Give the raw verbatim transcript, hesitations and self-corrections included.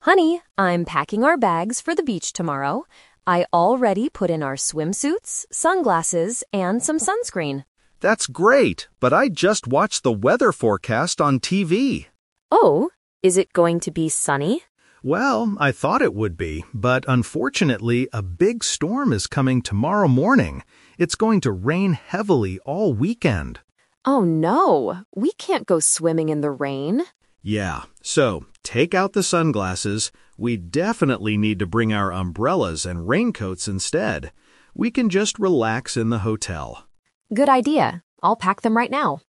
Honey, I'm packing our bags for the beach tomorrow. I already put in our swimsuits, sunglasses, and some sunscreen. That's great, but I just watched the weather forecast on T V. Oh, is it going to be sunny? Well, I thought it would be, but unfortunately, a big storm is coming tomorrow morning. It's going to rain heavily all weekend. Oh no, we can't go swimming in the rain. Yeah, so take out the sunglasses. We definitely need to bring our umbrellas and raincoats instead. We can just relax in the hotel. Good idea. I'll pack them right now.